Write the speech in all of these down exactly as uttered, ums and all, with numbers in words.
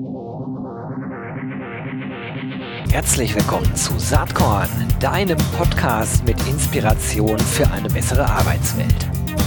Herzlich willkommen zu Saatkorn, deinem Podcast mit Inspiration für eine bessere Arbeitswelt.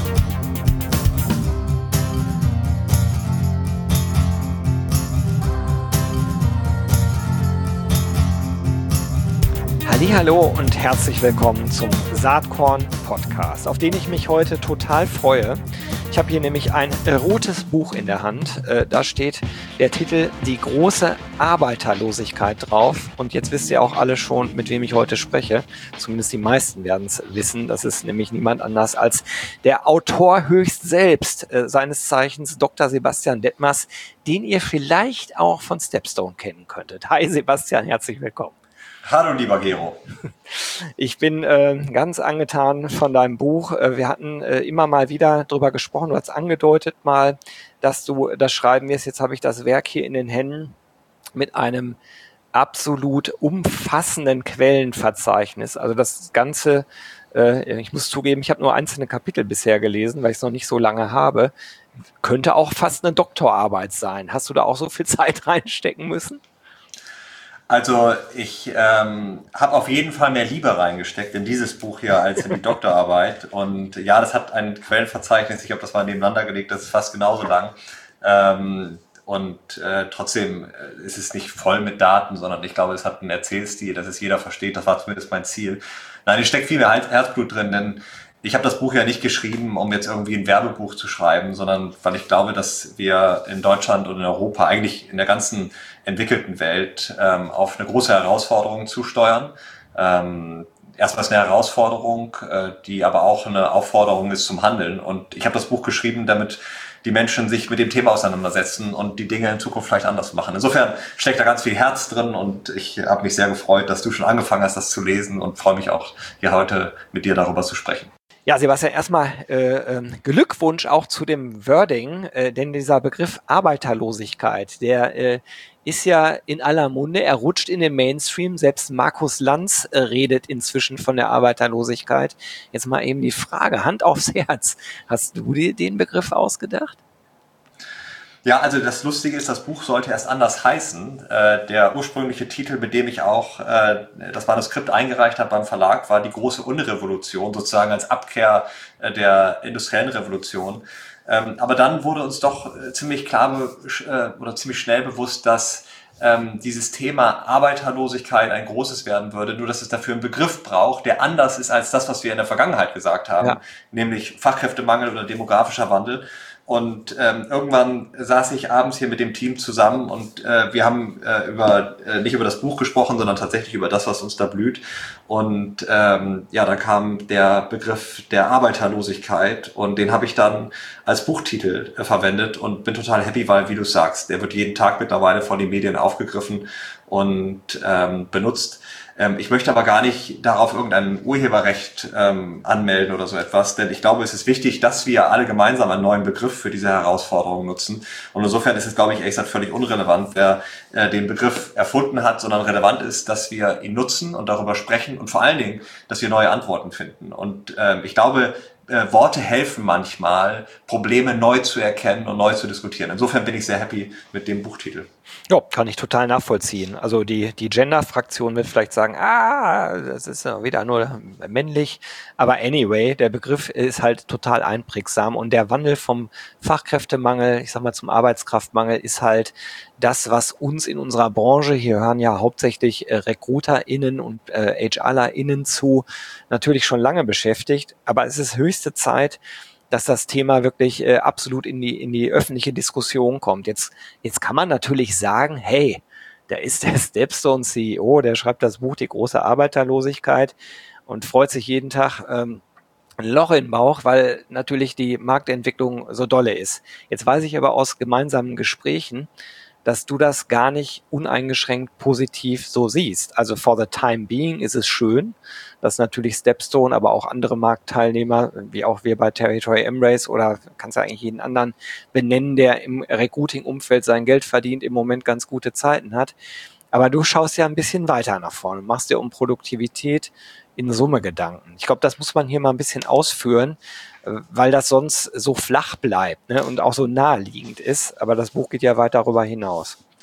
Hallihallo und herzlich willkommen zum Saatkorn Podcast, auf den ich mich heute total freue. Ich habe hier nämlich ein rotes Buch in der Hand. Äh, da steht der Titel Die große Arbeiterlosigkeit drauf. Und jetzt wisst ihr auch alle schon, mit wem ich heute spreche. Zumindest die meisten werden es wissen. Das ist nämlich niemand anders als der Autor höchst selbst, äh, seines Zeichens Doktor Sebastian Dettmers, den ihr vielleicht auch von Stepstone kennen könntet. Hi Sebastian, herzlich willkommen. Hallo, lieber Gero. Ich bin äh, ganz angetan von deinem Buch. Äh, wir hatten äh, immer mal wieder drüber gesprochen. Du hast angedeutet mal, dass du das schreiben wirst. Jetzt habe ich das Werk hier in den Händen mit einem absolut umfassenden Quellenverzeichnis. Also das Ganze, äh, ich muss zugeben, ich habe nur einzelne Kapitel bisher gelesen, weil ich es noch nicht so lange habe. Könnte auch fast eine Doktorarbeit sein. Hast du da auch so viel Zeit reinstecken müssen? Also ich ähm, habe auf jeden Fall mehr Liebe reingesteckt in dieses Buch hier als in die Doktorarbeit. Und ja, das hat ein Quellenverzeichnis, ich habe das mal nebeneinander gelegt, das ist fast genauso lang. Ähm, und äh, trotzdem ist es nicht voll mit Daten, sondern ich glaube, es hat einen Erzählstil, dass es jeder versteht. Das war zumindest mein Ziel. Nein, es steckt viel mehr Herzblut drin, denn ich habe das Buch ja nicht geschrieben, um jetzt irgendwie ein Werbebuch zu schreiben, sondern weil ich glaube, dass wir in Deutschland und in Europa, eigentlich in der ganzen entwickelten Welt, ähm, auf eine große Herausforderung zusteuern. Ähm, erstmal ist eine Herausforderung, äh, die aber auch eine Aufforderung ist zum Handeln. Und ich habe das Buch geschrieben, damit die Menschen sich mit dem Thema auseinandersetzen und die Dinge in Zukunft vielleicht anders machen. Insofern steckt da ganz viel Herz drin und ich habe mich sehr gefreut, dass du schon angefangen hast, das zu lesen und freue mich auch, hier heute mit dir darüber zu sprechen. Ja, Sebastian, erstmal äh, äh, Glückwunsch auch zu dem Wording, äh, denn dieser Begriff Arbeiterlosigkeit, der äh, ist ja in aller Munde, er rutscht in den Mainstream, selbst Markus Lanz äh, redet inzwischen von der Arbeiterlosigkeit. Jetzt mal eben die Frage, Hand aufs Herz, hast du dir den Begriff ausgedacht? Ja, also das Lustige ist, das Buch sollte erst anders heißen. Äh, der ursprüngliche Titel, mit dem ich auch äh, das Manuskript eingereicht habe beim Verlag, war Die große Unrevolution, sozusagen als Abkehr äh, der industriellen Revolution. Ähm, aber dann wurde uns doch äh, ziemlich klar äh, oder ziemlich schnell bewusst, dass ähm, dieses Thema Arbeiterlosigkeit ein großes werden würde, nur dass es dafür einen Begriff braucht, der anders ist als das, was wir in der Vergangenheit gesagt haben, ja. Nämlich Fachkräftemangel oder demografischer Wandel. Und ähm, irgendwann saß ich abends hier mit dem Team zusammen und äh, wir haben äh, über äh, nicht über das Buch gesprochen, sondern tatsächlich über das, was uns da blüht. Und ähm, ja, da kam der Begriff der Arbeiterlosigkeit und den habe ich dann als Buchtitel äh, verwendet und bin total happy, weil, wie du sagst, der wird jeden Tag mittlerweile von den Medien aufgegriffen und ähm, benutzt. Ähm, ich möchte aber gar nicht darauf irgendein Urheberrecht ähm, anmelden oder so etwas, denn ich glaube, es ist wichtig, dass wir alle gemeinsam einen neuen Begriff für diese Herausforderung nutzen. Und insofern ist es, glaube ich, ehrlich gesagt völlig unrelevant, wer äh, den Begriff erfunden hat, sondern relevant ist, dass wir ihn nutzen und darüber sprechen und vor allen Dingen, dass wir neue Antworten finden. Und ähm, ich glaube, äh, Worte helfen manchmal, Probleme neu zu erkennen und neu zu diskutieren. Insofern bin ich sehr happy mit dem Buchtitel. Ja, kann ich total nachvollziehen. Also die, die Gender-Fraktion wird vielleicht sagen, ah, das ist ja wieder nur männlich. Aber anyway, der Begriff ist halt total einprägsam und der Wandel vom Fachkräftemangel, ich sag mal zum Arbeitskraftmangel, ist halt das, was uns in unserer Branche, hier hören ja hauptsächlich äh, RecruiterInnen und äh, HRlerInnen zu, natürlich schon lange beschäftigt. Aber es ist höchste Zeit, dass das Thema wirklich äh, absolut in die in die öffentliche Diskussion kommt. Jetzt jetzt kann man natürlich sagen, hey, da ist der Stepstone C E O, der schreibt das Buch Die große Arbeiterlosigkeit und freut sich jeden Tag ähm, ein Loch in den Bauch, weil natürlich die Marktentwicklung so dolle ist. Jetzt weiß ich aber aus gemeinsamen Gesprächen, dass du das gar nicht uneingeschränkt positiv so siehst. Also for the time being ist es schön, dass natürlich Stepstone, aber auch andere Marktteilnehmer, wie auch wir bei Territory M-Race oder kannst du eigentlich jeden anderen benennen, der im Recruiting-Umfeld sein Geld verdient, im Moment ganz gute Zeiten hat. Aber du schaust ja ein bisschen weiter nach vorne, machst dir um Produktivität in Summe Gedanken. Ich glaube, das muss man hier mal ein bisschen ausführen, weil das sonst so flach bleibt, ne, und auch so naheliegend ist. Aber das Buch geht ja weit darüber hinaus.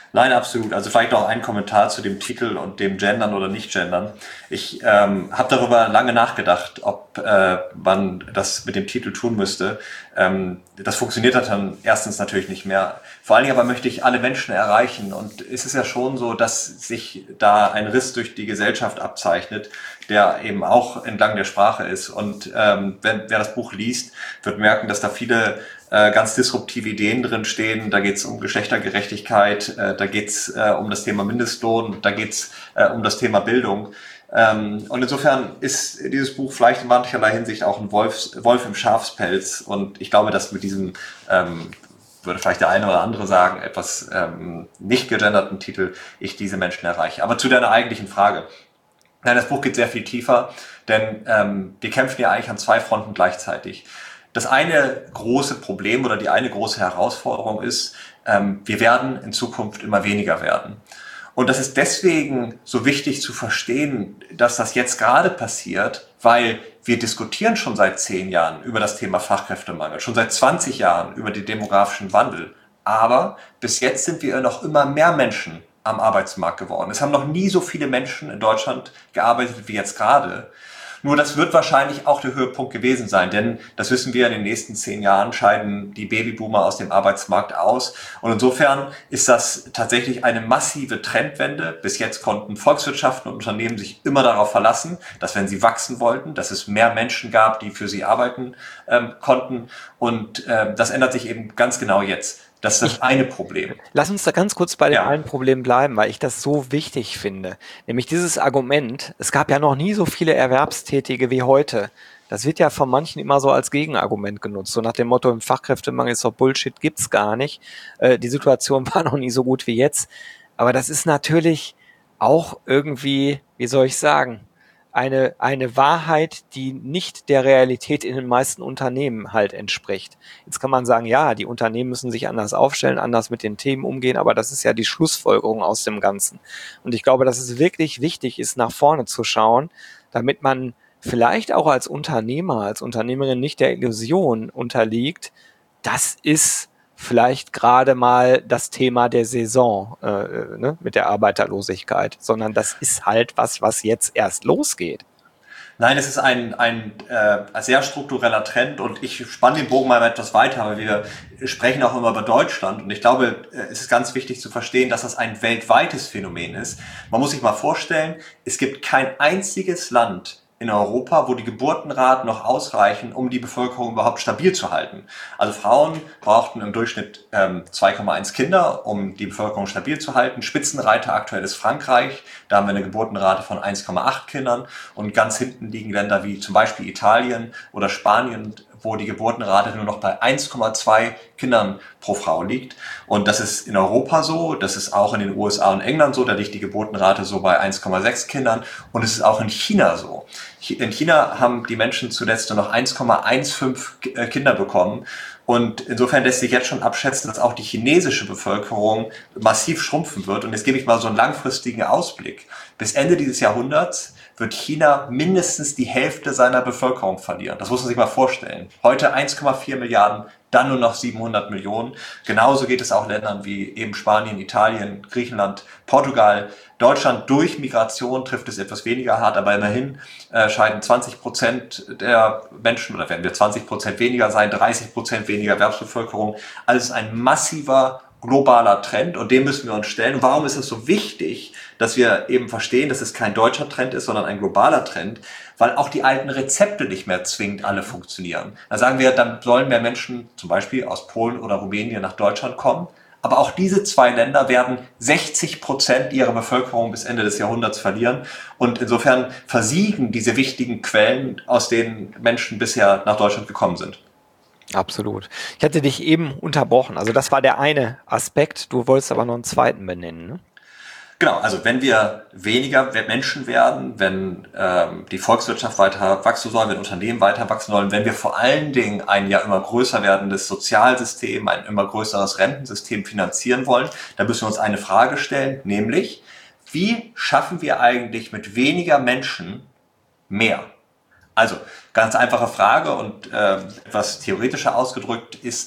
Nein, absolut. Also vielleicht noch ein Kommentar zu dem Titel und dem Gendern oder Nicht-Gendern. Ich ähm, habe darüber lange nachgedacht, ob äh, man das mit dem Titel tun müsste. Ähm, das funktioniert dann erstens natürlich nicht mehr. Vor allen Dingen aber möchte ich alle Menschen erreichen. Und es ist ja schon so, dass sich da ein Riss durch die Gesellschaft abzeichnet, der eben auch entlang der Sprache ist. Und ähm, wenn, wer das Buch liest, wird merken, dass da viele äh, ganz disruptive Ideen drin stehen. Da geht es um Geschlechtergerechtigkeit, äh, da geht es äh, um das Thema Mindestlohn, da geht es äh, um das Thema Bildung. Ähm, und insofern ist dieses Buch vielleicht in mancherlei Hinsicht auch ein Wolf, Wolf im Schafspelz. Und ich glaube, dass mit diesem, ähm, würde vielleicht der eine oder andere sagen, etwas ähm, nicht gegenderten Titel ich diese Menschen erreiche. Aber zu deiner eigentlichen Frage. Nein, das Buch geht sehr viel tiefer, denn ähm, wir kämpfen ja eigentlich an zwei Fronten gleichzeitig. Das eine große Problem oder die eine große Herausforderung ist, ähm, wir werden in Zukunft immer weniger werden. Und das ist deswegen so wichtig zu verstehen, dass das jetzt gerade passiert, weil wir diskutieren schon seit zehn Jahren über das Thema Fachkräftemangel, schon seit zwanzig Jahren über den demografischen Wandel. Aber bis jetzt sind wir noch immer mehr Menschen am Arbeitsmarkt geworden. Es haben noch nie so viele Menschen in Deutschland gearbeitet wie jetzt gerade. Nur das wird wahrscheinlich auch der Höhepunkt gewesen sein, denn das wissen wir, in den nächsten zehn Jahren scheiden die Babyboomer aus dem Arbeitsmarkt aus. Und insofern ist das tatsächlich eine massive Trendwende. Bis jetzt konnten Volkswirtschaften und Unternehmen sich immer darauf verlassen, dass wenn sie wachsen wollten, dass es mehr Menschen gab, die für sie arbeiten ähm, konnten. Und äh, das ändert sich eben ganz genau jetzt. Das ist das eine Problem. Lass uns da ganz kurz bei dem Ja. einen Problem bleiben, weil ich das so wichtig finde. Nämlich dieses Argument, es gab ja noch nie so viele Erwerbstätige wie heute. Das wird ja von manchen immer so als Gegenargument genutzt. So nach dem Motto, im Fachkräftemangel ist doch Bullshit, gibt's gar nicht. Äh, die Situation war noch nie so gut wie jetzt. Aber das ist natürlich auch irgendwie, wie soll ich sagen, eine, eine Wahrheit, die nicht der Realität in den meisten Unternehmen halt entspricht. Jetzt kann man sagen, ja, die Unternehmen müssen sich anders aufstellen, anders mit den Themen umgehen, aber das ist ja die Schlussfolgerung aus dem Ganzen. Und ich glaube, dass es wirklich wichtig ist, nach vorne zu schauen, damit man vielleicht auch als Unternehmer, als Unternehmerin nicht der Illusion unterliegt, das ist vielleicht gerade mal das Thema der Saison äh, ne, mit der Arbeiterlosigkeit, sondern das ist halt was, was jetzt erst losgeht. Nein, es ist ein, ein äh, sehr struktureller Trend und ich spanne den Bogen mal etwas weiter, weil wir sprechen auch immer über Deutschland und ich glaube, es ist ganz wichtig zu verstehen, dass das ein weltweites Phänomen ist. Man muss sich mal vorstellen, es gibt kein einziges Land in Europa, wo die Geburtenraten noch ausreichen, um die Bevölkerung überhaupt stabil zu halten. Also Frauen brauchten im Durchschnitt ähm, zwei Komma eins Kinder, um die Bevölkerung stabil zu halten. Spitzenreiter aktuell ist Frankreich, da haben wir eine Geburtenrate von eins Komma acht Kindern und ganz hinten liegen Länder wie zum Beispiel Italien oder Spanien, wo die Geburtenrate nur noch bei eins Komma zwei Kindern pro Frau liegt. Und das ist in Europa so, das ist auch in den U S A und England so, da liegt die Geburtenrate so bei eins Komma sechs Kindern und es ist auch in China so. In China haben die Menschen zuletzt nur noch eins Komma fünfzehn Kinder bekommen. Und insofern lässt sich jetzt schon abschätzen, dass auch die chinesische Bevölkerung massiv schrumpfen wird. Und jetzt gebe ich mal so einen langfristigen Ausblick. Bis Ende dieses Jahrhunderts wird China mindestens die Hälfte seiner Bevölkerung verlieren. Das muss man sich mal vorstellen. Heute eins Komma vier Milliarden, dann nur noch siebenhundert Millionen. Genauso geht es auch Ländern wie eben Spanien, Italien, Griechenland, Portugal. Deutschland durch Migration trifft es etwas weniger hart, aber immerhin äh, scheiden zwanzig Prozent der Menschen, oder werden wir zwanzig Prozent weniger sein, dreißig Prozent weniger Erwerbsbevölkerung. Also es ist ein massiver globaler Trend und dem müssen wir uns stellen. Und warum ist es so wichtig, dass wir eben verstehen, dass es kein deutscher Trend ist, sondern ein globaler Trend? Weil auch die alten Rezepte nicht mehr zwingend alle funktionieren. Da sagen wir, dann sollen mehr Menschen zum Beispiel aus Polen oder Rumänien nach Deutschland kommen. Aber auch diese zwei Länder werden sechzig Prozent ihrer Bevölkerung bis Ende des Jahrhunderts verlieren. Und insofern versiegen diese wichtigen Quellen, aus denen Menschen bisher nach Deutschland gekommen sind. Absolut. Ich hatte dich eben unterbrochen. Also das war der eine Aspekt. Du wolltest aber noch einen zweiten benennen, ne? Genau, also wenn wir weniger Menschen werden, wenn ähm, die Volkswirtschaft weiter wachsen soll, wenn Unternehmen weiter wachsen sollen, wenn wir vor allen Dingen ein ja immer größer werdendes Sozialsystem, ein immer größeres Rentensystem finanzieren wollen, dann müssen wir uns eine Frage stellen, nämlich, wie schaffen wir eigentlich mit weniger Menschen mehr? Also, ganz einfache Frage und äh, etwas theoretischer ausgedrückt ist das,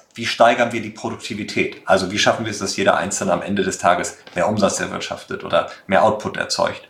wie steigern wir die Produktivität? Also wie schaffen wir es, dass jeder Einzelne am Ende des Tages mehr Umsatz erwirtschaftet oder mehr Output erzeugt?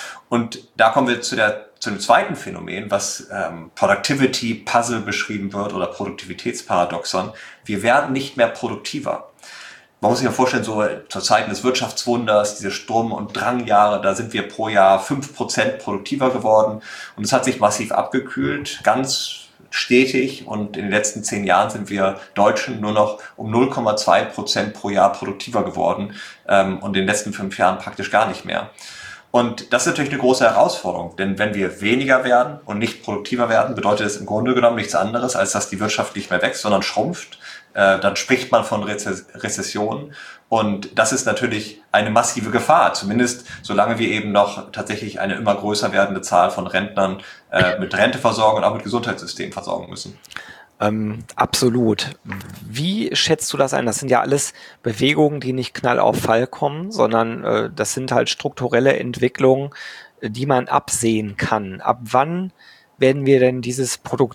Und da kommen wir zu der zu dem zweiten Phänomen, was ähm, Productivity Puzzle beschrieben wird oder Produktivitätsparadoxon. Wir werden nicht mehr produktiver. Man muss sich ja vorstellen, so zur Zeiten des Wirtschaftswunders, diese Sturm- und Drangjahre, da sind wir pro Jahr fünf Prozent produktiver geworden und es hat sich massiv abgekühlt, ganz stetig, und in den letzten zehn Jahren sind wir Deutschen nur noch um null Komma zwei Prozent pro Jahr produktiver geworden ähm, und in den letzten fünf Jahren praktisch gar nicht mehr. Und das ist natürlich eine große Herausforderung, denn wenn wir weniger werden und nicht produktiver werden, bedeutet das im Grunde genommen nichts anderes, als dass die Wirtschaft nicht mehr wächst, sondern schrumpft. Äh, dann spricht man von Rezess- Rezession und das ist natürlich eine massive Gefahr, zumindest solange wir eben noch tatsächlich eine immer größer werdende Zahl von Rentnern äh, mit Rente versorgen und auch mit Gesundheitssystem versorgen müssen. Ähm, absolut. Wie schätzt du das ein? Das sind ja alles Bewegungen, die nicht knall auf Fall kommen, sondern äh, das sind halt strukturelle Entwicklungen, äh, die man absehen kann. Ab wann werden wir denn dieses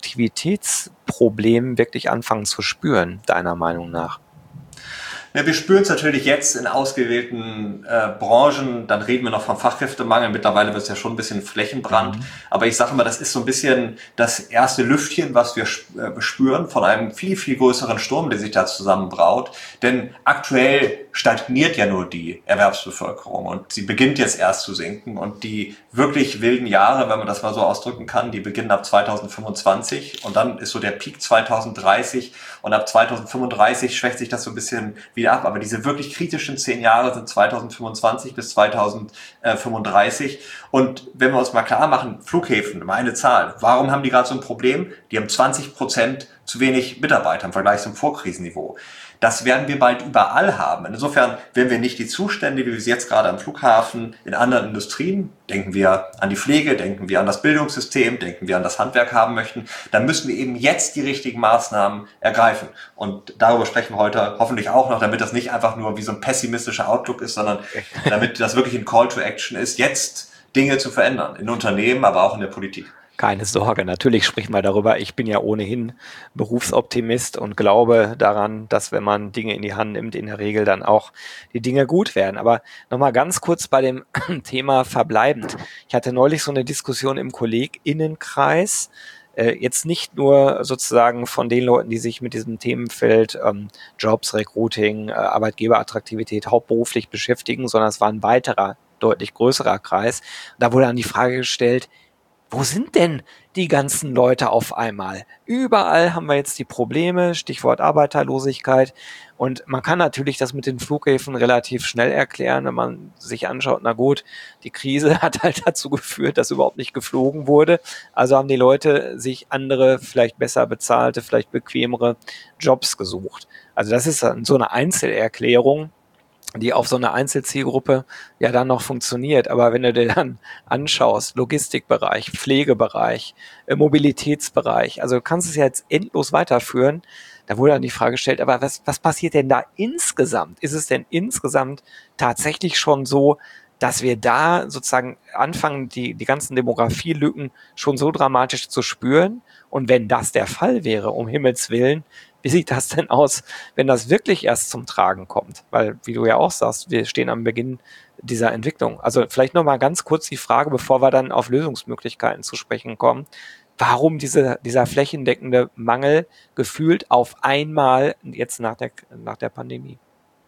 Produktivitätsproblem wirklich anfangen zu spüren, deiner Meinung nach? Ja, wir spüren es natürlich jetzt in ausgewählten äh, Branchen, dann reden wir noch vom Fachkräftemangel, mittlerweile wird es ja schon ein bisschen Flächenbrand, mhm. aber ich sage mal, das ist so ein bisschen das erste Lüftchen, was wir äh, spüren von einem viel, viel größeren Sturm, der sich da zusammenbraut, denn aktuell stagniert ja nur die Erwerbsbevölkerung und sie beginnt jetzt erst zu sinken und die wirklich wilden Jahre, wenn man das mal so ausdrücken kann, die beginnen ab zweitausendfünfundzwanzig und dann ist so der Peak zweitausenddreißig und ab zweitausendfünfunddreißig schwächt sich das so ein bisschen wieder ab. Aber diese wirklich kritischen zehn Jahre sind zweitausendfünfundzwanzig bis zweitausendfünfunddreißig. Und wenn wir uns mal klar machen, Flughäfen, mal eine Zahl, warum haben die gerade so ein Problem? Die haben zwanzig Prozent zu wenig Mitarbeiter im Vergleich zum Vorkrisenniveau. Das werden wir bald überall haben. Insofern werden wir nicht die Zustände, wie wir sie jetzt gerade am Flughafen, in anderen Industrien, denken wir an die Pflege, denken wir an das Bildungssystem, denken wir an das Handwerk haben möchten, dann müssen wir eben jetzt die richtigen Maßnahmen ergreifen. Und darüber sprechen wir heute hoffentlich auch noch, damit das nicht einfach nur wie so ein pessimistischer Outlook ist, sondern damit das wirklich ein Call to Action ist, jetzt Dinge zu verändern, in Unternehmen, aber auch in der Politik. Keine Sorge, natürlich sprechen wir darüber. Ich bin ja ohnehin Berufsoptimist und glaube daran, dass wenn man Dinge in die Hand nimmt, in der Regel dann auch die Dinge gut werden. Aber nochmal ganz kurz bei dem Thema verbleibend. Ich hatte neulich so eine Diskussion im KollegInnenkreis, äh, jetzt nicht nur sozusagen von den Leuten, die sich mit diesem Themenfeld ähm, Jobs, Recruiting, äh, Arbeitgeberattraktivität hauptberuflich beschäftigen, sondern es war ein weiterer, deutlich größerer Kreis. Da wurde dann die Frage gestellt, wo sind denn die ganzen Leute auf einmal? Überall haben wir jetzt die Probleme, Stichwort Arbeiterlosigkeit. Und man kann natürlich das mit den Flughäfen relativ schnell erklären, wenn man sich anschaut, na gut, die Krise hat halt dazu geführt, dass überhaupt nicht geflogen wurde. Also haben die Leute sich andere, vielleicht besser bezahlte, vielleicht bequemere Jobs gesucht. Also das ist so eine Einzelerklärung, die auf so eine Einzelzielgruppe ja dann noch funktioniert. Aber wenn du dir dann anschaust, Logistikbereich, Pflegebereich, Mobilitätsbereich, also du kannst es ja jetzt endlos weiterführen, da wurde dann die Frage gestellt, aber was, was passiert denn da insgesamt? Ist es denn insgesamt tatsächlich schon so, dass wir da sozusagen anfangen, die, die ganzen Demografielücken schon so dramatisch zu spüren? Und wenn das der Fall wäre, um Himmels Willen, wie sieht das denn aus, wenn das wirklich erst zum Tragen kommt? Weil, wie du ja auch sagst, wir stehen am Beginn dieser Entwicklung. Also vielleicht nochmal ganz kurz die Frage, bevor wir dann auf Lösungsmöglichkeiten zu sprechen kommen. Warum diese, dieser flächendeckende Mangel gefühlt auf einmal jetzt nach der, nach der Pandemie?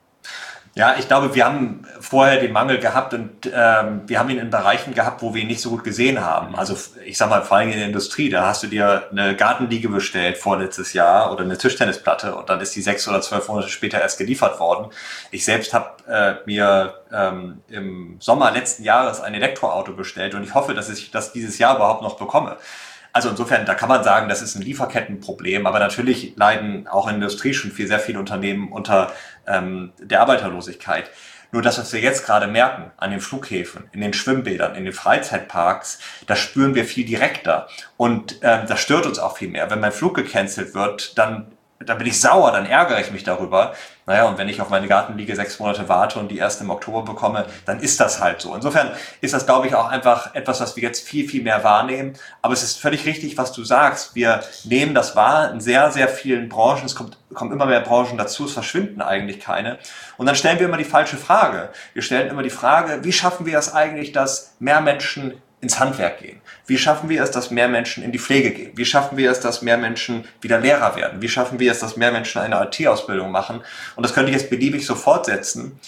Ja, ich glaube, wir haben vorher den Mangel gehabt und ähm, wir haben ihn in Bereichen gehabt, wo wir ihn nicht so gut gesehen haben. Also ich sag mal, vor allem in der Industrie, da hast du dir eine Gartenliege bestellt vorletztes Jahr oder eine Tischtennisplatte und dann ist die sechs oder zwölf Monate später erst geliefert worden. Ich selbst habe äh, mir ähm, im Sommer letzten Jahres ein Elektroauto bestellt und ich hoffe, dass ich das dieses Jahr überhaupt noch bekomme. Also insofern, da kann man sagen, das ist ein Lieferkettenproblem, aber natürlich leiden auch in der Industrie schon viel, sehr viele Unternehmen unter ähm, der Arbeiterlosigkeit. Nur das, was wir jetzt gerade merken an den Flughäfen, in den Schwimmbädern, in den Freizeitparks, das spüren wir viel direkter und ähm, das stört uns auch viel mehr. Wenn mein Flug gecancelt wird, dann dann bin ich sauer, dann ärgere ich mich darüber. Naja, und wenn ich auf meine Gartenliege sechs Monate warte und die erst im Oktober bekomme, dann ist das halt so. Insofern ist das, glaube ich, auch einfach etwas, was wir jetzt viel, viel mehr wahrnehmen. Aber es ist völlig richtig, was du sagst. Wir nehmen das wahr in sehr, sehr vielen Branchen. Es kommt, kommen immer mehr Branchen dazu, es verschwinden eigentlich keine. Und dann stellen wir immer die falsche Frage. Wir stellen immer die Frage, wie schaffen wir es eigentlich, dass mehr Menschen ins Handwerk gehen? Wie schaffen wir es, dass mehr Menschen in die Pflege gehen? Wie schaffen wir es, dass mehr Menschen wieder Lehrer werden? Wie schaffen wir es, dass mehr Menschen eine I T-Ausbildung machen? Und das könnte ich jetzt beliebig so fortsetzen.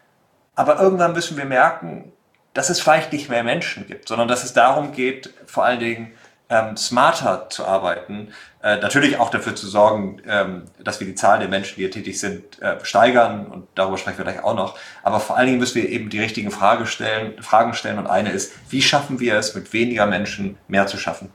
Aber irgendwann müssen wir merken, dass es vielleicht nicht mehr Menschen gibt, sondern dass es darum geht, vor allen Dingen ähm, smarter zu arbeiten. Äh, natürlich auch dafür zu sorgen, ähm, dass wir die Zahl der Menschen, die hier tätig sind, äh, steigern. Und darüber sprechen wir gleich auch noch. Aber vor allen Dingen müssen wir eben die richtigen Frage stellen, Fragen stellen. Und eine ist, wie schaffen wir es, mit weniger Menschen mehr zu schaffen?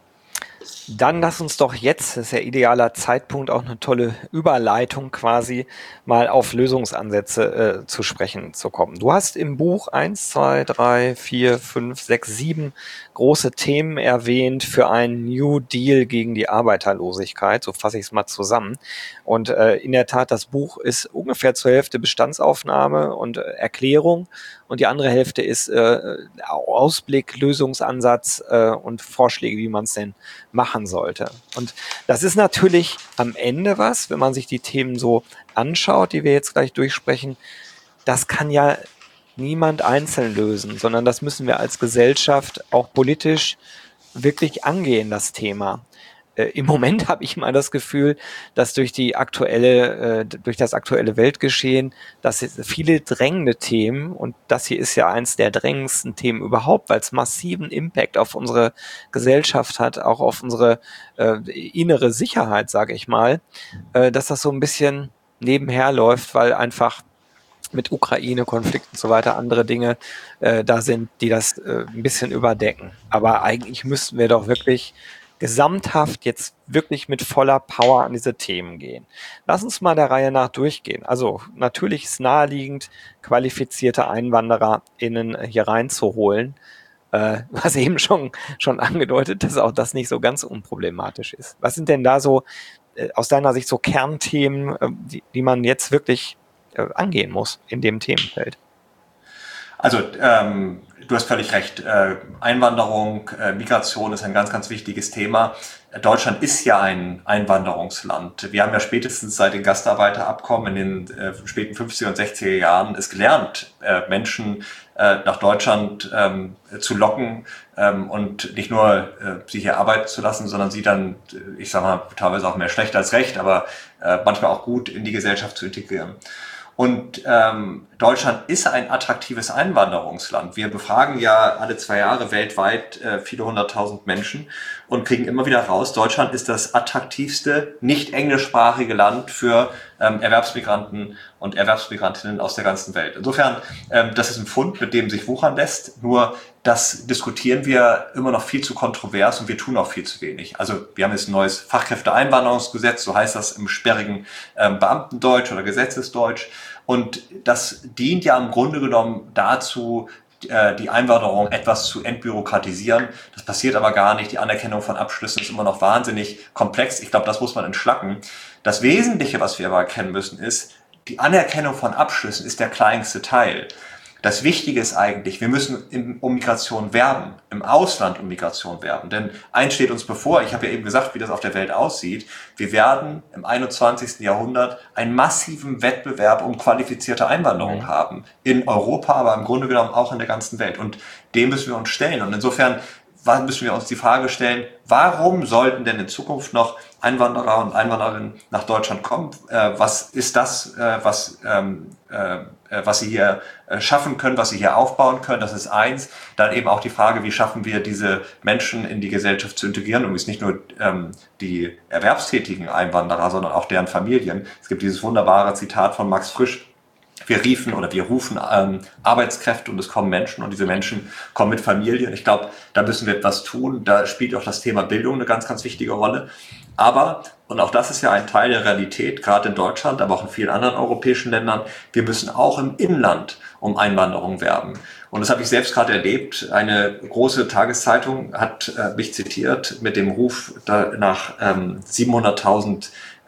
Dann lass uns doch jetzt, das ist ja idealer Zeitpunkt, auch eine tolle Überleitung quasi, mal auf Lösungsansätze äh, zu sprechen zu kommen. Du hast im Buch eins, zwei, drei, vier, fünf, sechs, sieben große Themen erwähnt für einen New Deal gegen die Arbeiterlosigkeit, so fasse ich es mal zusammen. Und äh, in der Tat, das Buch ist ungefähr zur Hälfte Bestandsaufnahme und äh, Erklärung und die andere Hälfte ist äh, Ausblick, Lösungsansatz äh, und Vorschläge, wie man es denn machen sollte. Und das ist natürlich am Ende was, wenn man sich die Themen so anschaut, die wir jetzt gleich durchsprechen, das kann ja niemand einzeln lösen, sondern das müssen wir als Gesellschaft auch politisch wirklich angehen, das Thema. Äh, Im Moment habe ich mal das Gefühl, dass durch die aktuelle, äh, durch das aktuelle Weltgeschehen, dass jetzt viele drängende Themen, und das hier ist ja eins der drängendsten Themen überhaupt, weil es massiven Impact auf unsere Gesellschaft hat, auch auf unsere äh, innere Sicherheit, sage ich mal, äh, dass das so ein bisschen nebenher läuft, weil einfach mit Ukraine-Konflikt und so weiter andere Dinge äh, da sind, die das äh, ein bisschen überdecken. Aber eigentlich müssten wir doch wirklich gesamthaft jetzt wirklich mit voller Power an diese Themen gehen. Lass uns mal der Reihe nach durchgehen. Also natürlich ist naheliegend, qualifizierte EinwandererInnen hier reinzuholen, äh, was eben schon, schon angedeutet, dass auch das nicht so ganz unproblematisch ist. Was sind denn da so äh, aus deiner Sicht so Kernthemen, äh, die, die man jetzt wirklich äh, angehen muss in dem Themenfeld? Also ähm, du hast völlig recht. Äh, Einwanderung, äh, Migration ist ein ganz, ganz wichtiges Thema. Deutschland ist ja ein Einwanderungsland. Wir haben ja spätestens seit den Gastarbeiterabkommen in den äh, späten fünfziger und sechziger Jahren es gelernt, äh, Menschen äh, nach Deutschland ähm, zu locken ähm, und nicht nur äh, sie hier arbeiten zu lassen, sondern sie dann, ich sage mal, teilweise auch mehr schlecht als recht, aber äh, manchmal auch gut in die Gesellschaft zu integrieren. Und ähm, Deutschland ist ein attraktives Einwanderungsland. Wir befragen ja alle zwei Jahre weltweit äh, viele hunderttausend Menschen und kriegen immer wieder raus, Deutschland ist das attraktivste, nicht englischsprachige Land für ähm, Erwerbsmigranten und Erwerbsmigrantinnen aus der ganzen Welt. Insofern, ähm, das ist ein Pfund, mit dem sich wuchern lässt. Nur das diskutieren wir immer noch viel zu kontrovers und wir tun auch viel zu wenig. Also wir haben jetzt ein neues Fachkräfteeinwanderungsgesetz, so heißt das im sperrigen ähm, Beamtendeutsch oder Gesetzesdeutsch. Und das dient ja im Grunde genommen dazu, die Einwanderung etwas zu entbürokratisieren. Das passiert aber gar nicht. Die Anerkennung von Abschlüssen ist immer noch wahnsinnig komplex. Ich glaube, das muss man entschlacken. Das Wesentliche, was wir aber erkennen müssen, ist, die Anerkennung von Abschlüssen ist der kleinste Teil. Das Wichtige ist eigentlich, wir müssen um Migration werben, im Ausland um Migration werben. Denn eins steht uns bevor, ich habe ja eben gesagt, wie das auf der Welt aussieht. Wir werden im einundzwanzigsten Jahrhundert einen massiven Wettbewerb um qualifizierte Einwanderung mhm. haben. In Europa, aber im Grunde genommen auch in der ganzen Welt. Und dem müssen wir uns stellen. Und insofern müssen wir uns die Frage stellen, warum sollten denn in Zukunft noch Einwanderer und Einwandererinnen nach Deutschland kommen? Äh, was ist das, äh, was, ähm, äh, was sie hier äh, schaffen können, was sie hier aufbauen können? Das ist eins. Dann eben auch die Frage, wie schaffen wir diese Menschen in die Gesellschaft zu integrieren? Und es nicht nur ähm, die erwerbstätigen Einwanderer, sondern auch deren Familien. Es gibt dieses wunderbare Zitat von Max Frisch: Wir riefen oder wir rufen ähm, Arbeitskräfte und es kommen Menschen und diese Menschen kommen mit Familien. Ich glaube, da müssen wir etwas tun. Da spielt auch das Thema Bildung eine ganz, ganz wichtige Rolle. Aber, und auch das ist ja ein Teil der Realität, gerade in Deutschland, aber auch in vielen anderen europäischen Ländern, wir müssen auch im Inland um Einwanderung werben. Und das habe ich selbst gerade erlebt. Eine große Tageszeitung hat äh, mich zitiert mit dem Ruf da nach ähm, siebenhunderttausend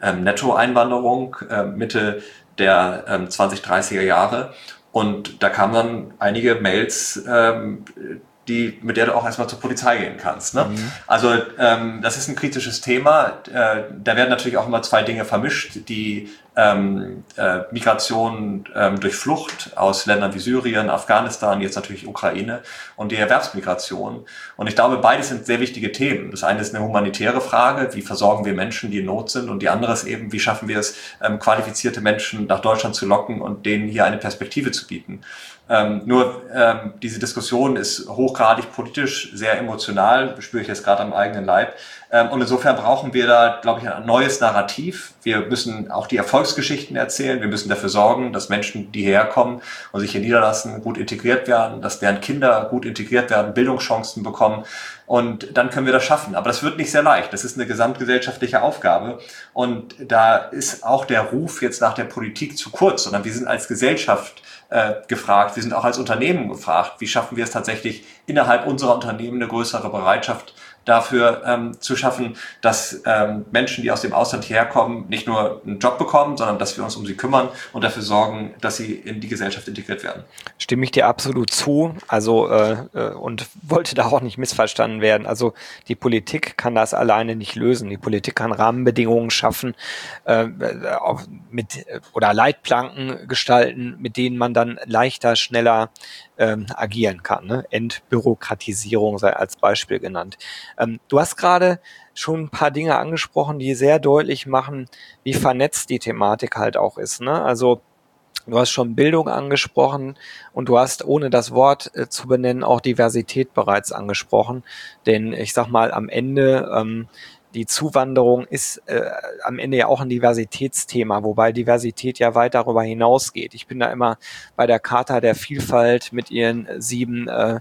ähm, Nettoeinwanderung äh, Mitte der ähm, zwanzig dreißiger Jahre. Und da kamen dann einige Mails, ähm, die, mit der du auch erstmal zur Polizei gehen kannst. Ne? Mhm. Also ähm, das ist ein kritisches Thema. Äh, da werden natürlich auch immer zwei Dinge vermischt. Die ähm, äh, Migration ähm, durch Flucht aus Ländern wie Syrien, Afghanistan, jetzt natürlich Ukraine und die Erwerbsmigration. Und ich glaube, beides sind sehr wichtige Themen. Das eine ist eine humanitäre Frage, wie versorgen wir Menschen, die in Not sind, und die andere ist eben, wie schaffen wir es, ähm, qualifizierte Menschen nach Deutschland zu locken und denen hier eine Perspektive zu bieten. Ähm, nur ähm, diese Diskussion ist hochgradig politisch, sehr emotional, spüre ich jetzt gerade am eigenen Leib. Ähm, und insofern brauchen wir da, glaube ich, ein neues Narrativ. Wir müssen auch die Erfolgsgeschichten erzählen. Wir müssen dafür sorgen, dass Menschen, die hierher kommen und sich hier niederlassen, gut integriert werden, dass deren Kinder gut integriert werden, Bildungschancen bekommen. Und dann können wir das schaffen. Aber das wird nicht sehr leicht. Das ist eine gesamtgesellschaftliche Aufgabe. Und da ist auch der Ruf jetzt nach der Politik zu kurz, sondern wir sind als Gesellschaft äh, gefragt. Wir sind auch als Unternehmen gefragt. Wie schaffen wir es tatsächlich, innerhalb unserer Unternehmen eine größere Bereitschaft dafür ähm, zu schaffen, dass ähm, Menschen, die aus dem Ausland hierher kommen, nicht nur einen Job bekommen, sondern dass wir uns um sie kümmern und dafür sorgen, dass sie in die Gesellschaft integriert werden. Stimme ich dir absolut zu. Also äh, und wollte da auch nicht missverstanden werden. Also die Politik kann das alleine nicht lösen. Die Politik kann Rahmenbedingungen schaffen, äh, auch mit oder Leitplanken gestalten, mit denen man dann leichter, schneller ähm, agieren kann. Ne? Entbürokratisierung sei als Beispiel genannt. Ähm, du hast gerade schon ein paar Dinge angesprochen, die sehr deutlich machen, wie vernetzt die Thematik halt auch ist. Ne? Also du hast schon Bildung angesprochen und du hast, ohne das Wort äh, zu benennen, auch Diversität bereits angesprochen. Denn ich sag mal, am Ende, ähm, die Zuwanderung ist äh, am Ende ja auch ein Diversitätsthema, wobei Diversität ja weit darüber hinausgeht. Ich bin da immer bei der Charta der Vielfalt mit ihren sieben äh,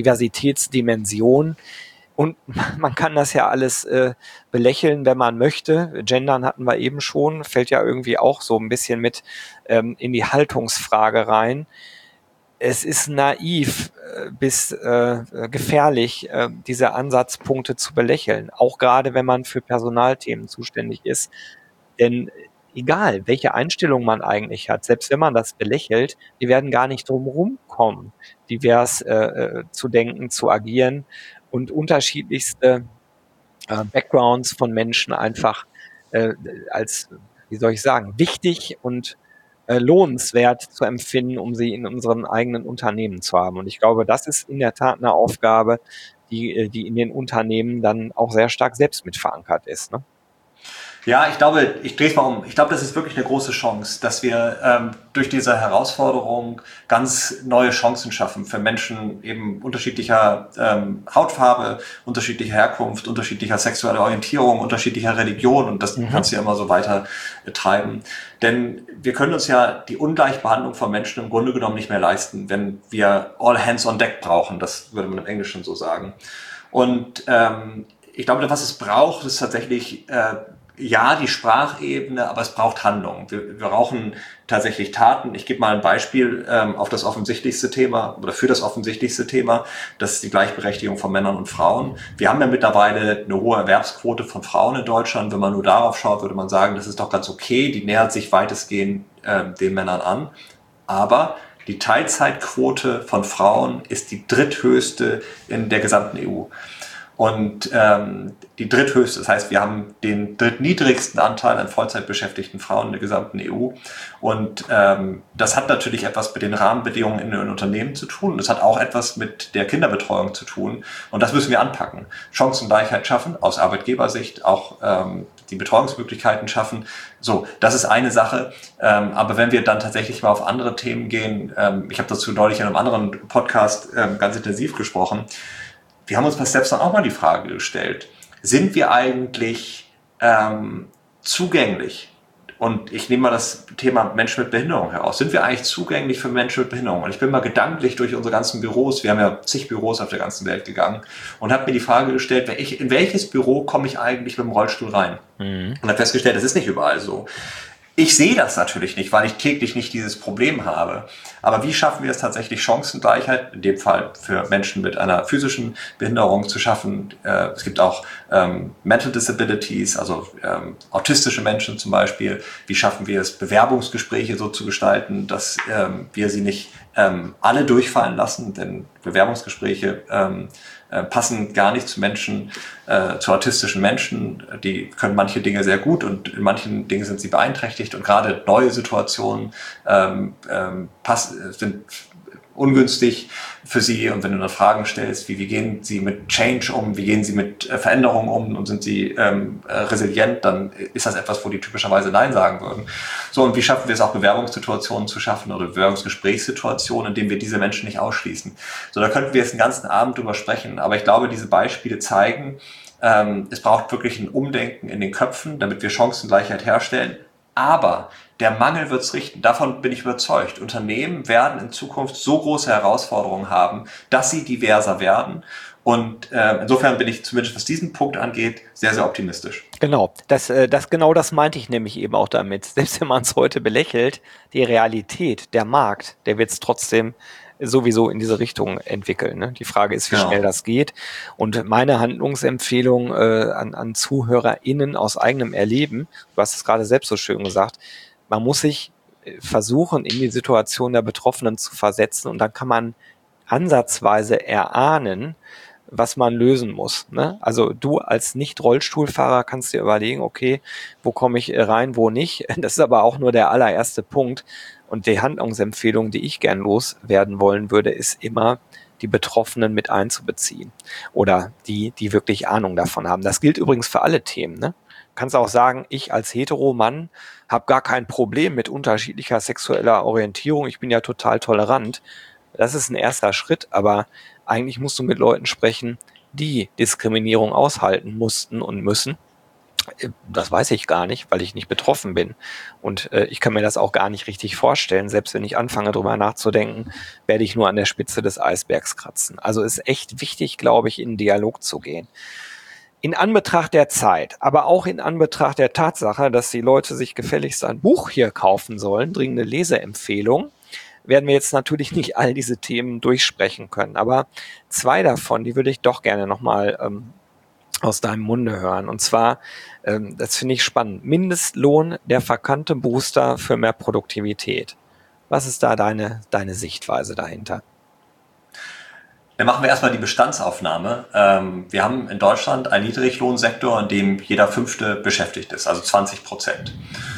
Diversitätsdimensionen. Und man kann das ja alles äh, belächeln, wenn man möchte. Gendern hatten wir eben schon, fällt ja irgendwie auch so ein bisschen mit ähm, in die Haltungsfrage rein. Es ist naiv äh, bis äh, gefährlich, äh, diese Ansatzpunkte zu belächeln, auch gerade wenn man für Personalthemen zuständig ist. Denn egal, welche Einstellung man eigentlich hat, selbst wenn man das belächelt, die werden gar nicht drum rumkommen, divers äh, zu denken, zu agieren und unterschiedlichste äh, Backgrounds von Menschen einfach äh, als, wie soll ich sagen, wichtig und äh, lohnenswert zu empfinden, um sie in unseren eigenen Unternehmen zu haben. Und ich glaube, das ist in der Tat eine Aufgabe, die, die in den Unternehmen dann auch sehr stark selbst mit verankert ist. Ne? Ja, ich glaube, ich drehe es mal um. Ich glaube, das ist wirklich eine große Chance, dass wir ähm, durch diese Herausforderung ganz neue Chancen schaffen für Menschen eben unterschiedlicher ähm, Hautfarbe, unterschiedlicher Herkunft, unterschiedlicher sexueller Orientierung, unterschiedlicher Religion, und das mhm. kannst du ja immer so weiter äh, treiben. Denn wir können uns ja die Ungleichbehandlung von Menschen im Grunde genommen nicht mehr leisten, wenn wir all hands on deck brauchen. Das würde man im Englischen so sagen. Und ähm, ich glaube, was es braucht, ist tatsächlich äh, ja, die Sprachebene, aber es braucht Handlung. Wir, wir brauchen tatsächlich Taten. Ich gebe mal ein Beispiel ähm, auf das offensichtlichste Thema oder für das offensichtlichste Thema. Das ist die Gleichberechtigung von Männern und Frauen. Wir haben ja mittlerweile eine hohe Erwerbsquote von Frauen in Deutschland. Wenn man nur darauf schaut, würde man sagen, das ist doch ganz okay. Die nähert sich weitestgehend äh, den Männern an. Aber die Teilzeitquote von Frauen ist die dritthöchste in der gesamten E U. Und ähm, die dritthöchste, das heißt, wir haben den drittniedrigsten Anteil an Vollzeitbeschäftigten Frauen in der gesamten E U. Und ähm, das hat natürlich etwas mit den Rahmenbedingungen in den Unternehmen zu tun. Das hat auch etwas mit der Kinderbetreuung zu tun. Und das müssen wir anpacken. Chancengleichheit schaffen, aus Arbeitgebersicht, auch ähm, die Betreuungsmöglichkeiten schaffen. So, das ist eine Sache. Ähm, aber wenn wir dann tatsächlich mal auf andere Themen gehen, ähm, ich habe dazu neulich in einem anderen Podcast ähm, ganz intensiv gesprochen, wir haben uns bei Stepstone auch mal die Frage gestellt, sind wir eigentlich ähm, zugänglich? Und ich nehme mal das Thema Menschen mit Behinderung heraus. Sind wir eigentlich zugänglich für Menschen mit Behinderung? Und ich bin mal gedanklich durch unsere ganzen Büros, wir haben ja zig Büros auf der ganzen Welt gegangen, und habe mir die Frage gestellt, in welches Büro komme ich eigentlich mit dem Rollstuhl rein? Mhm. Und habe festgestellt, das ist nicht überall so. Ich sehe das natürlich nicht, weil ich täglich nicht dieses Problem habe. Aber wie schaffen wir es tatsächlich, Chancengleichheit, in dem Fall für Menschen mit einer physischen Behinderung zu schaffen? Äh, es gibt auch ähm, Mental Disabilities, also ähm, autistische Menschen zum Beispiel. Wie schaffen wir es, Bewerbungsgespräche so zu gestalten, dass ähm, wir sie nicht ähm, alle durchfallen lassen? Denn Bewerbungsgespräche ähm, äh, passen gar nicht zu Menschen, äh, zu autistischen Menschen. Die können manche Dinge sehr gut und in manchen Dingen sind sie beeinträchtigt. Und gerade neue Situationen ähm, ähm, pass, sind ungünstig für sie. Und wenn du dann Fragen stellst, wie, wie gehen sie mit Change um, wie gehen sie mit äh, Veränderungen um und sind sie ähm, äh, resilient, dann ist das etwas, wo die typischerweise Nein sagen würden. So, und wie schaffen wir es auch, Bewerbungssituationen zu schaffen oder Bewerbungsgesprächssituationen, in denen wir diese Menschen nicht ausschließen. So, da könnten wir jetzt den ganzen Abend drüber sprechen. Aber ich glaube, diese Beispiele zeigen, ähm, es braucht wirklich ein Umdenken in den Köpfen, damit wir Chancengleichheit herstellen. Aber der Mangel wird es richten. Davon bin ich überzeugt. Unternehmen werden in Zukunft so große Herausforderungen haben, dass sie diverser werden. Und äh, insofern bin ich zumindest, was diesen Punkt angeht, sehr, sehr optimistisch. Genau, das, äh, das, genau das meinte ich nämlich eben auch damit. Selbst wenn man es heute belächelt, die Realität, der Markt, der wird es trotzdem sowieso in diese Richtung entwickeln. Ne? Die Frage ist, wie Genau. schnell das geht. Und meine Handlungsempfehlung äh, an, an ZuhörerInnen aus eigenem Erleben, du hast es gerade selbst so schön gesagt, man muss sich versuchen, in die Situation der Betroffenen zu versetzen und dann kann man ansatzweise erahnen, was man lösen muss. Ne? Also du als Nicht-Rollstuhlfahrer kannst dir überlegen, okay, wo komme ich rein, wo nicht. Das ist aber auch nur der allererste Punkt. Und die Handlungsempfehlung, die ich gern loswerden wollen würde, ist immer, die Betroffenen mit einzubeziehen. Oder die, die wirklich Ahnung davon haben. Das gilt übrigens für alle Themen. Ne? Du kannst auch sagen, ich als Hetero-Mann habe gar kein Problem mit unterschiedlicher sexueller Orientierung. Ich bin ja total tolerant. Das ist ein erster Schritt, aber eigentlich musst du mit Leuten sprechen, die Diskriminierung aushalten mussten und müssen. Das weiß ich gar nicht, weil ich nicht betroffen bin. Und äh, ich kann mir das auch gar nicht richtig vorstellen. Selbst wenn ich anfange, drüber nachzudenken, werde ich nur an der Spitze des Eisbergs kratzen. Also ist echt wichtig, glaube ich, in den Dialog zu gehen. In Anbetracht der Zeit, aber auch in Anbetracht der Tatsache, dass die Leute sich gefälligst ein Buch hier kaufen sollen, dringende Leseempfehlung, werden wir jetzt natürlich nicht all diese Themen durchsprechen können. Aber zwei davon, die würde ich doch gerne nochmal ähm, aus deinem Munde hören. Und zwar, ähm, das finde ich spannend, Mindestlohn, der verkannte Booster für mehr Produktivität. Was ist da deine, deine Sichtweise dahinter? Dann machen wir erstmal die Bestandsaufnahme. Ähm, wir haben in Deutschland einen Niedriglohnsektor, in dem jeder Fünfte beschäftigt ist, also zwanzig Prozent.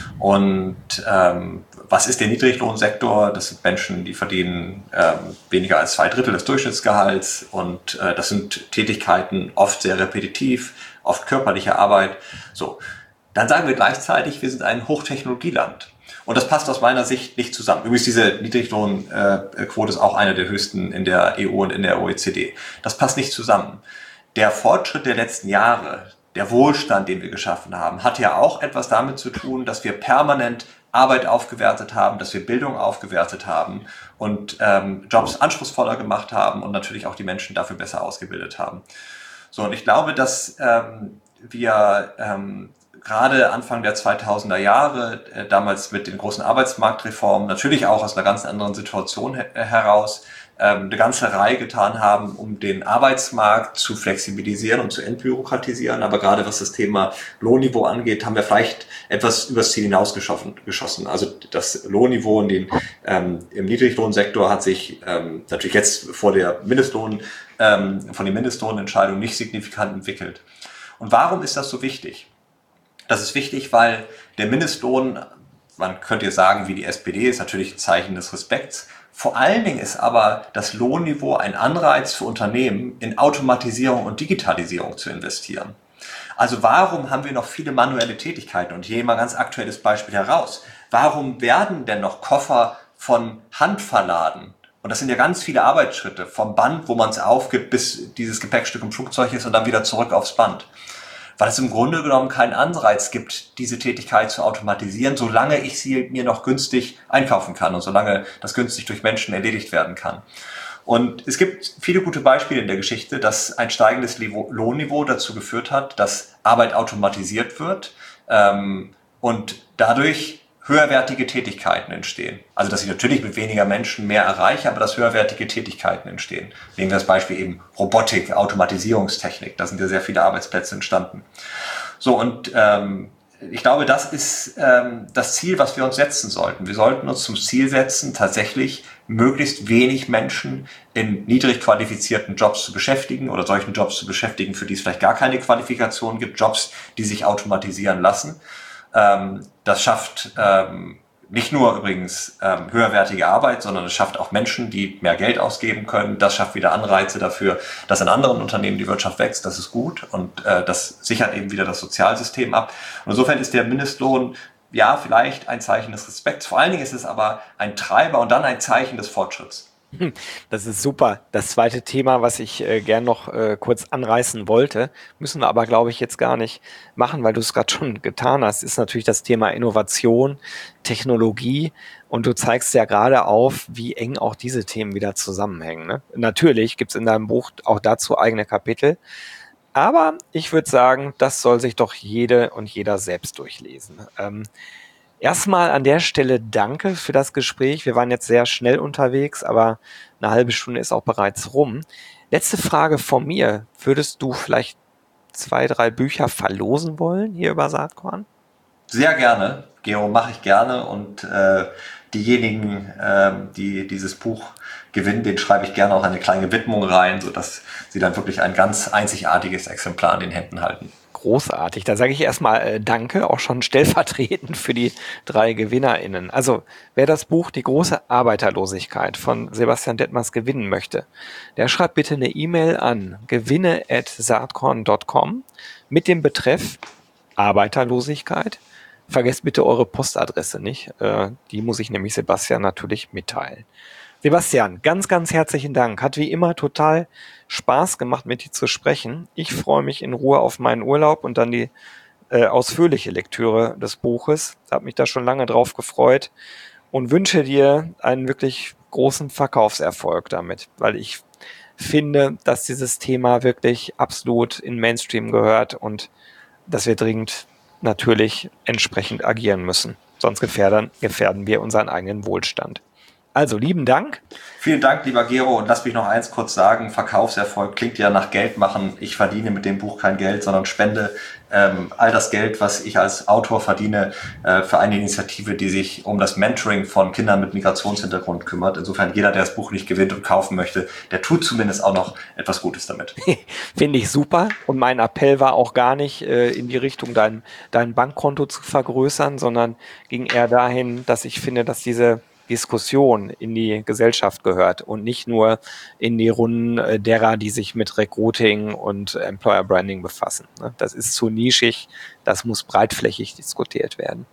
Und ähm, was ist der Niedriglohnsektor? Das sind Menschen, die verdienen ähm, weniger als zwei Drittel des Durchschnittsgehalts und äh, das sind Tätigkeiten oft sehr repetitiv, oft körperliche Arbeit. So, dann sagen wir gleichzeitig, wir sind ein Hochtechnologieland. Und das passt aus meiner Sicht nicht zusammen. Übrigens, diese Niedriglohnquote ist auch eine der höchsten in der E U und in der O E C D. Das passt nicht zusammen. Der Fortschritt der letzten Jahre, der Wohlstand, den wir geschaffen haben, hat ja auch etwas damit zu tun, dass wir permanent Arbeit aufgewertet haben, dass wir Bildung aufgewertet haben und ähm, Jobs anspruchsvoller gemacht haben und natürlich auch die Menschen dafür besser ausgebildet haben. So, und ich glaube, dass ähm, wir ähm, gerade Anfang der zweitausender Jahre, äh, damals mit den großen Arbeitsmarktreformen, natürlich auch aus einer ganz anderen Situation he- heraus, ähm, eine ganze Reihe getan haben, um den Arbeitsmarkt zu flexibilisieren und zu entbürokratisieren. Aber gerade was das Thema Lohnniveau angeht, haben wir vielleicht etwas übers Ziel hinausgeschossen. Geschossen. Also das Lohnniveau in den, ähm, im Niedriglohnsektor hat sich ähm, natürlich jetzt vor der Mindestlohn, ähm, von den Mindestlohnentscheidungen nicht signifikant entwickelt. Und warum ist das so wichtig? Das ist wichtig, weil der Mindestlohn, man könnte jetzt sagen, wie die S P D, ist natürlich ein Zeichen des Respekts. Vor allen Dingen ist aber das Lohnniveau ein Anreiz für Unternehmen, in Automatisierung und Digitalisierung zu investieren. Also warum haben wir noch viele manuelle Tätigkeiten? Und hier mal ein ganz aktuelles Beispiel heraus. Warum werden denn noch Koffer von Hand verladen? Und das sind ja ganz viele Arbeitsschritte, vom Band, wo man es aufgibt, bis dieses Gepäckstück im Flugzeug ist und dann wieder zurück aufs Band. Weil es im Grunde genommen keinen Anreiz gibt, diese Tätigkeit zu automatisieren, solange ich sie mir noch günstig einkaufen kann und solange das günstig durch Menschen erledigt werden kann. Und es gibt viele gute Beispiele in der Geschichte, dass ein steigendes Lohnniveau dazu geführt hat, dass Arbeit automatisiert wird ähm, und dadurch höherwertige Tätigkeiten entstehen. Also dass ich natürlich mit weniger Menschen mehr erreiche, aber dass höherwertige Tätigkeiten entstehen. Nehmen wir das Beispiel eben Robotik, Automatisierungstechnik, da sind ja sehr viele Arbeitsplätze entstanden. So, und ähm, ich glaube, das ist ähm, das Ziel, was wir uns setzen sollten. Wir sollten uns zum Ziel setzen, tatsächlich möglichst wenig Menschen in niedrig qualifizierten Jobs zu beschäftigen oder solchen Jobs zu beschäftigen, für die es vielleicht gar keine Qualifikation gibt, Jobs, die sich automatisieren lassen. Ähm, das schafft ähm, nicht nur übrigens ähm, höherwertige Arbeit, sondern es schafft auch Menschen, die mehr Geld ausgeben können. Das schafft wieder Anreize dafür, dass in anderen Unternehmen die Wirtschaft wächst. Das ist gut und äh, das sichert eben wieder das Sozialsystem ab. Und insofern ist der Mindestlohn ja vielleicht ein Zeichen des Respekts. Vor allen Dingen ist es aber ein Treiber und dann ein Zeichen des Fortschritts. Das ist super. Das zweite Thema, was ich äh, gern noch äh, kurz anreißen wollte, müssen wir aber, glaube ich, jetzt gar nicht machen, weil du es gerade schon getan hast, ist natürlich das Thema Innovation, Technologie. Und du zeigst ja gerade auf, wie eng auch diese Themen wieder zusammenhängen. Ne? Natürlich gibt es in deinem Buch auch dazu eigene Kapitel. Aber ich würde sagen, das soll sich doch jede und jeder selbst durchlesen. Ähm, Erstmal an der Stelle danke für das Gespräch. Wir waren jetzt sehr schnell unterwegs, aber eine halbe Stunde ist auch bereits rum. Letzte Frage von mir. Würdest du vielleicht zwei, drei Bücher verlosen wollen hier über Saatkorn? Sehr gerne, Gero, mache ich gerne. Und äh, diejenigen, äh, die dieses Buch gewinnen, denen schreibe ich gerne auch eine kleine Widmung rein, sodass sie dann wirklich ein ganz einzigartiges Exemplar in den Händen halten. Großartig. Da sage ich erstmal äh, Danke, auch schon stellvertretend für die drei GewinnerInnen. Also, wer das Buch Die große Arbeiterlosigkeit von Sebastian Dettmers gewinnen möchte, der schreibt bitte eine E-Mail an gewinne at saatkorn punkt com mit dem Betreff Arbeiterlosigkeit. Vergesst bitte eure Postadresse nicht. Äh, die muss ich nämlich Sebastian natürlich mitteilen. Sebastian, ganz, ganz herzlichen Dank. Hat wie immer total Spaß gemacht, mit dir zu sprechen. Ich freue mich in Ruhe auf meinen Urlaub und dann die äh, ausführliche Lektüre des Buches. Ich habe mich da schon lange drauf gefreut und wünsche dir einen wirklich großen Verkaufserfolg damit, weil ich finde, dass dieses Thema wirklich absolut in Mainstream gehört und dass wir dringend natürlich entsprechend agieren müssen. Sonst gefährden, gefährden wir unseren eigenen Wohlstand. Also, lieben Dank. Vielen Dank, lieber Gero. Und lass mich noch eins kurz sagen. Verkaufserfolg klingt ja nach Geld machen. Ich verdiene mit dem Buch kein Geld, sondern spende ähm, all das Geld, was ich als Autor verdiene, äh, für eine Initiative, die sich um das Mentoring von Kindern mit Migrationshintergrund kümmert. Insofern jeder, der das Buch nicht gewinnt und kaufen möchte, der tut zumindest auch noch etwas Gutes damit. Finde ich super. Und mein Appell war auch gar nicht äh, in die Richtung, dein, dein Bankkonto zu vergrößern, sondern ging eher dahin, dass ich finde, dass diese Diskussion in die Gesellschaft gehört und nicht nur in die Runden derer, die sich mit Recruiting und Employer Branding befassen. Das ist zu nischig, das muss breitflächig diskutiert werden.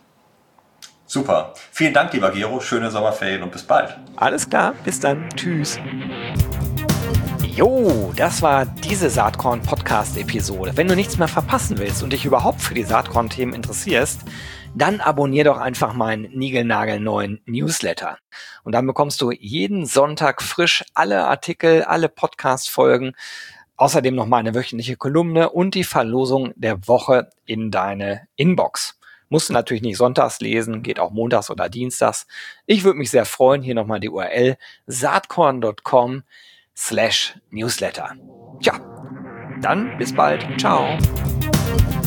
Super. Vielen Dank, lieber Gero. Schöne Sommerferien und bis bald. Alles klar, bis dann. Tschüss. Jo, das war diese Saatkorn-Podcast-Episode. Wenn du nichts mehr verpassen willst und dich überhaupt für die Saatkorn-Themen interessierst, dann abonnier doch einfach meinen niegelnagelneuen Newsletter. Und dann bekommst du jeden Sonntag frisch alle Artikel, alle Podcast-Folgen, außerdem noch mal eine wöchentliche Kolumne und die Verlosung der Woche in deine Inbox. Musst du natürlich nicht sonntags lesen, geht auch montags oder dienstags. Ich würde mich sehr freuen, hier nochmal die U R L saatkorn punkt com slash newsletter. Tja, dann bis bald. Ciao.